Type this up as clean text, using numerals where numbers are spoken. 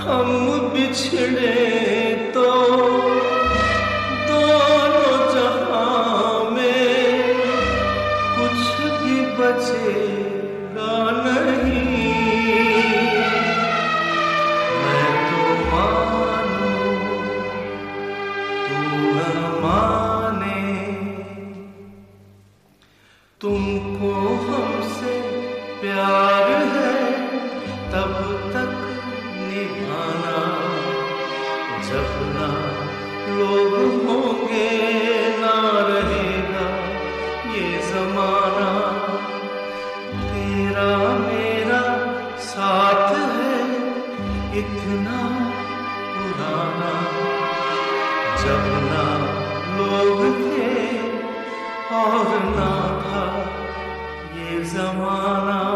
हम बिछड़े तो दोनों जहां में कुछ भी बचेगा नहीं। मैं तो मानूं तू न माने, तुमको हमसे प्यार है तब तक निभाना, जब ना लोग होंगे ना रहेगा ये जमाना। तेरा मेरा साथ है इतना पुराना, जब ना लोग थे और ना था ये जमाना।